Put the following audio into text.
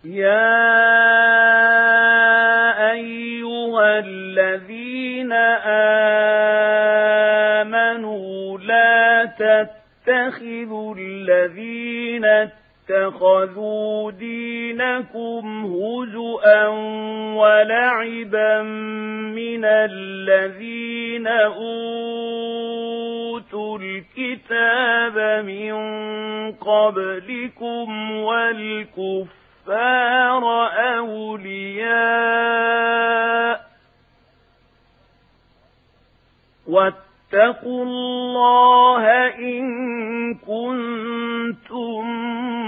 يا أيها الذين آمنوا لا تتخذوا الذين اتخذوا دينكم هزؤا ولعبا من الذين أوتوا الكتاب من قبلكم والكفار أولياء واتقوا الله إن كنتم